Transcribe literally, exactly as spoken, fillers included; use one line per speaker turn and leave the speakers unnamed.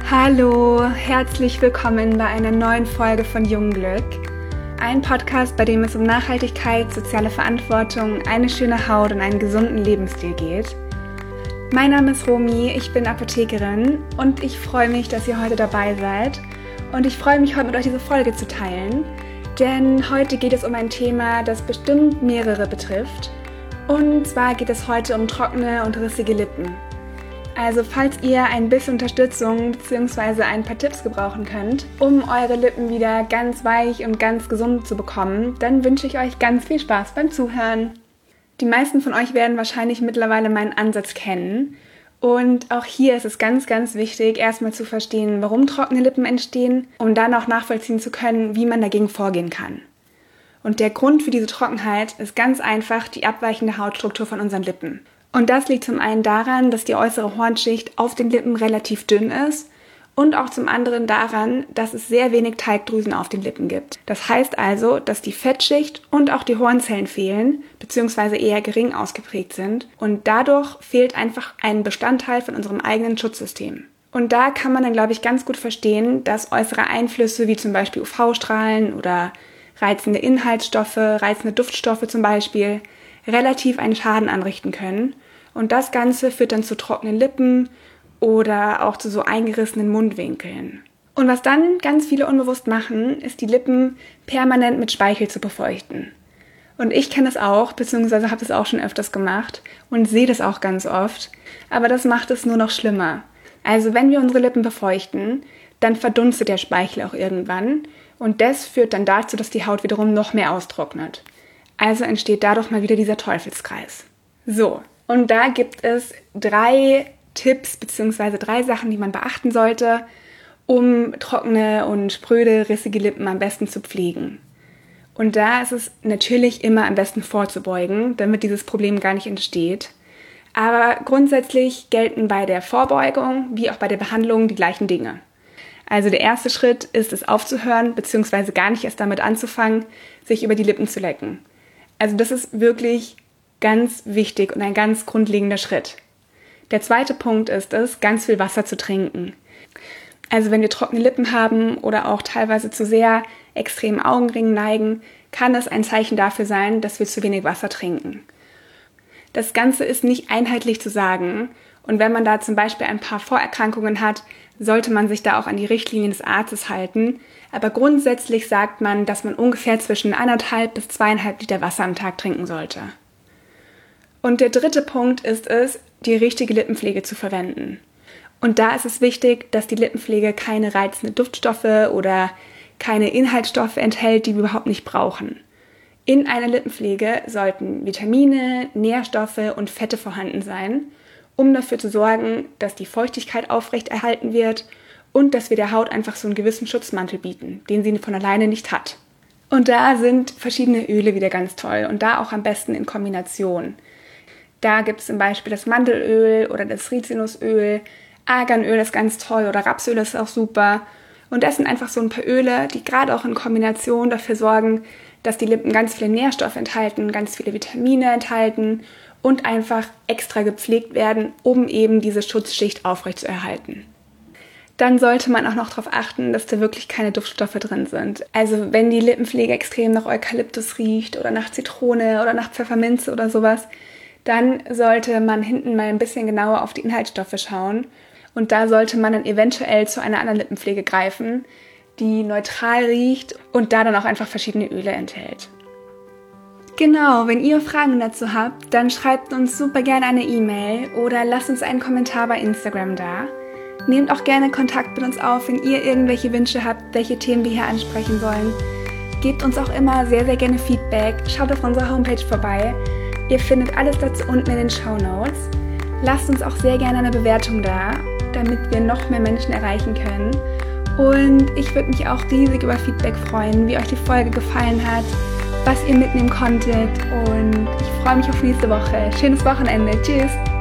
Hallo, herzlich willkommen bei einer neuen Folge von Jungglück. Ein Podcast, bei dem es um Nachhaltigkeit, soziale Verantwortung, eine schöne Haut und einen gesunden Lebensstil geht. Mein Name ist Romy, ich bin Apothekerin und ich freue mich, dass ihr heute dabei seid. Und ich freue mich, heute mit euch diese Folge zu teilen, denn heute geht es um ein Thema, das bestimmt mehrere betrifft. Und zwar geht es heute um trockene und rissige Lippen. Also falls ihr ein bisschen Unterstützung bzw. ein paar Tipps gebrauchen könnt, um eure Lippen wieder ganz weich und ganz gesund zu bekommen, dann wünsche ich euch ganz viel Spaß beim Zuhören. Die meisten von euch werden wahrscheinlich mittlerweile meinen Ansatz kennen. Und auch hier ist es ganz, ganz wichtig, erstmal zu verstehen, warum trockene Lippen entstehen, um dann auch nachvollziehen zu können, wie man dagegen vorgehen kann. Und der Grund für diese Trockenheit ist ganz einfach die abweichende Hautstruktur von unseren Lippen. Und das liegt zum einen daran, dass die äußere Hornschicht auf den Lippen relativ dünn ist und auch zum anderen daran, dass es sehr wenig Talgdrüsen auf den Lippen gibt. Das heißt also, dass die Fettschicht und auch die Hornzellen fehlen bzw. eher gering ausgeprägt sind und dadurch fehlt einfach ein Bestandteil von unserem eigenen Schutzsystem. Und da kann man dann, glaube ich, ganz gut verstehen, dass äußere Einflüsse wie zum Beispiel U V-Strahlen oder reizende Inhaltsstoffe, reizende Duftstoffe zum Beispiel, relativ einen Schaden anrichten können. Und das Ganze führt dann zu trockenen Lippen oder auch zu so eingerissenen Mundwinkeln. Und was dann ganz viele unbewusst machen, ist die Lippen permanent mit Speichel zu befeuchten. Und ich kenne das auch, beziehungsweise habe das auch schon öfters gemacht und sehe das auch ganz oft. Aber das macht es nur noch schlimmer. Also wenn wir unsere Lippen befeuchten, dann verdunstet der Speichel auch irgendwann. Und das führt dann dazu, dass die Haut wiederum noch mehr austrocknet. Also entsteht dadurch mal wieder dieser Teufelskreis. So, und da gibt es drei Tipps bzw. drei Sachen, die man beachten sollte, um trockene und spröde, rissige Lippen am besten zu pflegen. Und da ist es natürlich immer am besten vorzubeugen, damit dieses Problem gar nicht entsteht. Aber grundsätzlich gelten bei der Vorbeugung wie auch bei der Behandlung die gleichen Dinge. Also der erste Schritt ist es aufzuhören bzw. gar nicht erst damit anzufangen, sich über die Lippen zu lecken. Also das ist wirklich ganz wichtig und ein ganz grundlegender Schritt. Der zweite Punkt ist es, ganz viel Wasser zu trinken. Also wenn wir trockene Lippen haben oder auch teilweise zu sehr extremen Augenringen neigen, kann es ein Zeichen dafür sein, dass wir zu wenig Wasser trinken. Das Ganze ist nicht einheitlich zu sagen und wenn man da zum Beispiel ein paar Vorerkrankungen hat, sollte man sich da auch an die Richtlinien des Arztes halten. Aber grundsätzlich sagt man, dass man ungefähr zwischen anderthalb bis zweieinhalb Liter Wasser am Tag trinken sollte. Und der dritte Punkt ist es, die richtige Lippenpflege zu verwenden. Und da ist es wichtig, dass die Lippenpflege keine reizenden Duftstoffe oder keine Inhaltsstoffe enthält, die wir überhaupt nicht brauchen. In einer Lippenpflege sollten Vitamine, Nährstoffe und Fette vorhanden sein, um dafür zu sorgen, dass die Feuchtigkeit aufrechterhalten wird und dass wir der Haut einfach so einen gewissen Schutzmantel bieten, den sie von alleine nicht hat. Und da sind verschiedene Öle wieder ganz toll und da auch am besten in Kombination. Da gibt es zum Beispiel das Mandelöl oder das Rizinusöl, Arganöl ist ganz toll oder Rapsöl ist auch super. Und das sind einfach so ein paar Öle, die gerade auch in Kombination dafür sorgen, dass die Lippen ganz viele Nährstoffe enthalten, ganz viele Vitamine enthalten und einfach extra gepflegt werden, um eben diese Schutzschicht aufrechtzuerhalten. Dann sollte man auch noch darauf achten, dass da wirklich keine Duftstoffe drin sind. Also wenn die Lippenpflege extrem nach Eukalyptus riecht oder nach Zitrone oder nach Pfefferminze oder sowas, dann sollte man hinten mal ein bisschen genauer auf die Inhaltsstoffe schauen. Und da sollte man dann eventuell zu einer anderen Lippenpflege greifen, die neutral riecht und da dann auch einfach verschiedene Öle enthält. Genau, wenn ihr Fragen dazu habt, dann schreibt uns super gerne eine E-Mail oder lasst uns einen Kommentar bei Instagram da. Nehmt auch gerne Kontakt mit uns auf, wenn ihr irgendwelche Wünsche habt, welche Themen wir hier ansprechen sollen. Gebt uns auch immer sehr, sehr gerne Feedback. Schaut auf unserer Homepage vorbei. Ihr findet alles dazu unten in den Shownotes. Lasst uns auch sehr gerne eine Bewertung da, damit wir noch mehr Menschen erreichen können. Und ich würde mich auch riesig über Feedback freuen, wie euch die Folge gefallen hat, was ihr mitnehmen konntet. Und ich freue mich auf nächste Woche. Schönes Wochenende. Tschüss!